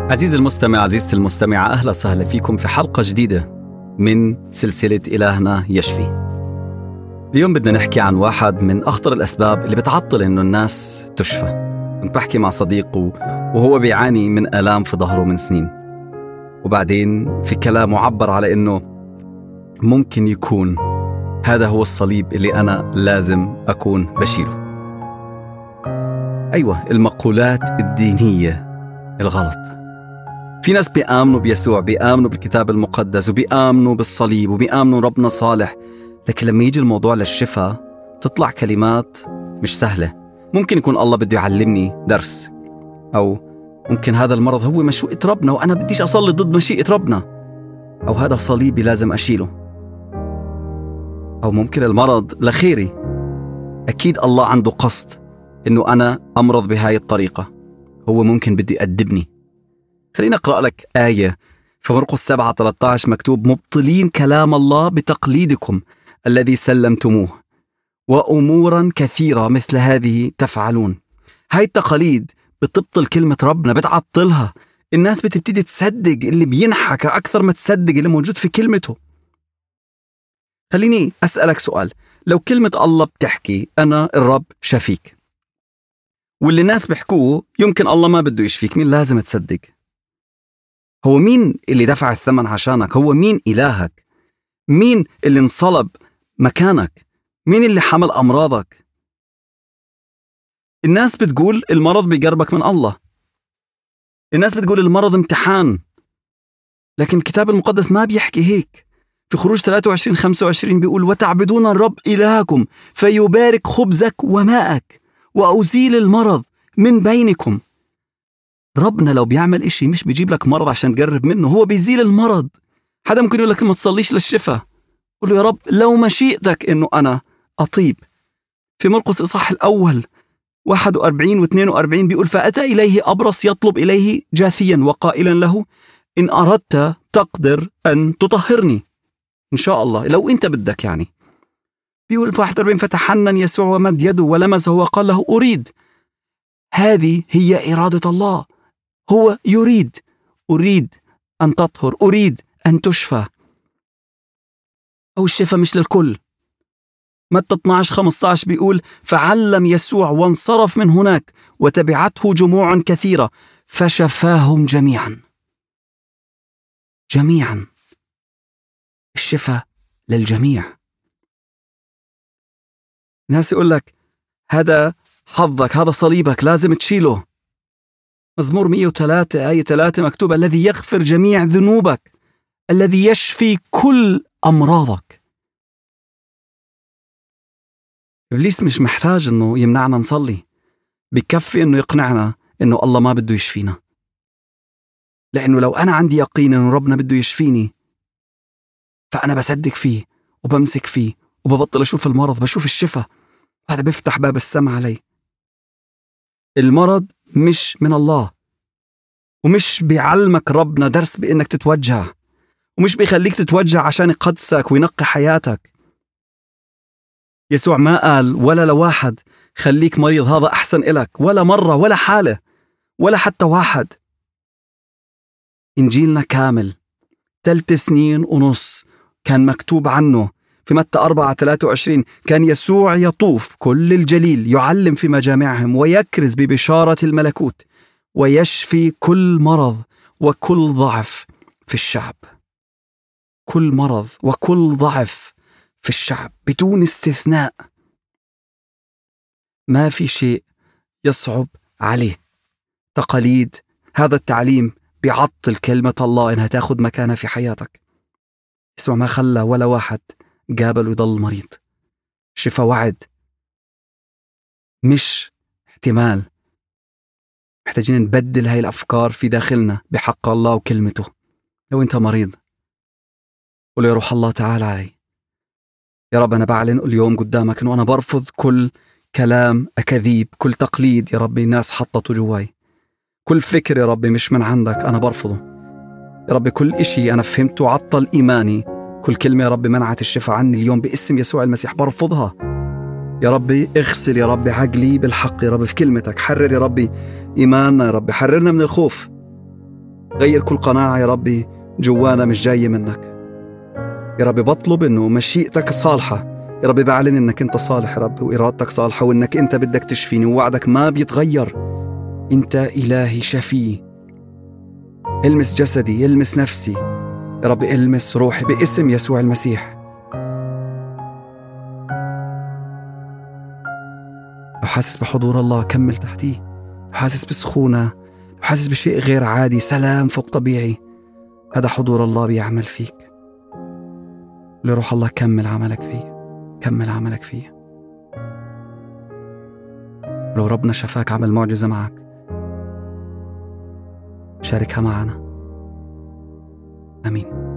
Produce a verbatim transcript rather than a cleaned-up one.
عزيزي المستمع، عزيزتي المستمعة، أهلا وسهلا فيكم في حلقة جديدة من سلسلة إلهنا يشفي. اليوم بدنا نحكي عن واحد من أخطر الأسباب اللي بتعطل إنه الناس تشفى. كنت بحكي مع صديق وهو بيعاني من آلام في ظهره من سنين، وبعدين في كلام عبر على إنه ممكن يكون هذا هو الصليب اللي أنا لازم أكون بشيله. أيوة، المقولات الدينية الغلط. في ناس بيآمنوا بيسوع، بيآمنوا بالكتاب المقدس، وبيآمنوا بالصليب، وبيآمنوا ربنا صالح، لكن لما يجي الموضوع للشفاء تطلع كلمات مش سهلة. ممكن يكون الله بده يعلمني درس، أو ممكن هذا المرض هو مشيئة ربنا وأنا بديش أصلي ضد مشيئة ربنا، أو هذا صليبي لازم أشيله، أو ممكن المرض لخيري. أكيد الله عنده قصد إنه أنا أمرض بهاي الطريقة، هو ممكن بدي يأدبني. خلينا أقرأ لك آية في مرقس سبعة ثلاثة عشر، مكتوب: مبطلين كلام الله بتقليدكم الذي سلمتموه، وأمورا كثيرة مثل هذه تفعلون. هاي التقاليد بتبطل كلمة ربنا، بتعطلها. الناس بتبتدي تصدق اللي بينحكى أكثر ما تصدق اللي موجود في كلمته. خليني أسألك سؤال: لو كلمة الله بتحكي أنا الرب شفيك، واللي الناس بيحكوه يمكن الله ما بده يشفيك، مين لازم تصدق؟ هو مين اللي دفع الثمن عشانك؟ هو مين إلهك؟ مين اللي انصلب مكانك؟ مين اللي حمل أمراضك؟ الناس بتقول المرض بيقربك من الله، الناس بتقول المرض امتحان، لكن الكتاب المقدس ما بيحكي هيك. في خروج ثلاثة وعشرين خمسة وعشرين بيقول: وتعبدون الرب إلهكم فيبارك خبزك وماءك وأزيل المرض من بينكم. ربنا لو بيعمل إشي مش بيجيب لك مرض عشان تقرب منه، هو بيزيل المرض. حدا ممكن يقول لك ما تصليش للشفاء، قل له يا رب لو مشيئتك إنه أنا أطيب. في مرقس إصحاح الأول واحد وأربعين واثنين وأربعين بيقول: فأتى إليه أبرص يطلب إليه جاثيا وقائلا له: إن أردت تقدر أن تطهرني. إن شاء الله لو أنت بدك يعني. بيقول في واحد وأربعين: فتحنن يسوع ومد يده ولمسه وقال له: أريد. هذه هي إرادة الله، هو يريد. أريد أن تطهر، أريد أن تشفى. أو الشفاء مش للكل. متى اثناشر خمسة عشر بيقول: فعلم يسوع وانصرف من هناك وتبعته جموع كثيرة فشفاهم جميعا. جميعا. الشفاء للجميع. ناس يقول لك هذا حظك، هذا صليبك لازم تشيله. مزمور مئة وثلاثة آية ثلاثة مكتوب: الذي يغفر جميع ذنوبك، الذي يشفي كل أمراضك. إبليس مش محتاج إنه يمنعنا نصلي، بكفي إنه يقنعنا إنه الله ما بده يشفينا. لأنه لو أنا عندي يقين إنه ربنا بده يشفيني، فأنا بصدق فيه وبمسك فيه وببطل أشوف المرض، بشوف الشفاء. هذا بيفتح باب السماء علي. المرض مش من الله، ومش بيعلمك ربنا درس بإنك تتوجع، ومش بيخليك تتوجع عشان يقدسك وينقي حياتك. يسوع ما قال ولا لواحد خليك مريض هذا أحسن إلك، ولا مرة، ولا حالة، ولا حتى واحد. إنجيلنا كامل ثلاث سنين ونص كان مكتوب عنه. في متى أربعة ثلاثة وعشرين كان يسوع يطوف كل الجليل يعلم في مجامعهم ويكرز ببشارة الملكوت ويشفي كل مرض وكل ضعف في الشعب. كل مرض وكل ضعف في الشعب بدون استثناء. ما في شيء يصعب عليه. تقاليد هذا التعليم بيعطل كلمة الله إنها تأخذ مكانها في حياتك. يسوع ما خلى ولا واحد قابل ويضل مريض. شفا وعد مش احتمال. محتاجين نبدل هاي الأفكار في داخلنا بحق الله وكلمته. لو أنت مريض قل يا روح الله تعال علي. يا رب أنا بعلن اليوم قدامك أنه أنا برفض كل كلام أكاذيب، كل تقليد يا ربي الناس حطته جواي، كل فكر يا ربي مش من عندك أنا برفضه. يا ربي كل إشي أنا فهمته عطل إيماني، كل كلمة يا ربي منعت الشفاء عني اليوم باسم يسوع المسيح برفضها. يا ربي اغسل يا ربي عقلي بالحق يا ربي في كلمتك. حرر يا ربي إيماننا يا ربي، حررنا من الخوف. غير كل قناعة يا ربي جوانا مش جاية منك. يا ربي بطلب إنه مشيئتك صالحة، يا ربي بعلن إنك أنت صالح يا ربي، وإرادتك صالحة، وإنك أنت بدك تشفيني، ووعدك ما بيتغير. أنت إلهي شفي. المس جسدي، المس نفسي يا ربي، المس روحي باسم يسوع المسيح. لو حاسس بحضور الله كمل تحتيه. لو حاسس بسخونة، لو حاسس بشيء غير عادي، سلام فوق طبيعي، هذا حضور الله بيعمل فيك. لروح الله كمل عملك فيه، كمل عملك فيه. لو ربنا شفاك عمل معجزة معك، شاركها معنا. آمين.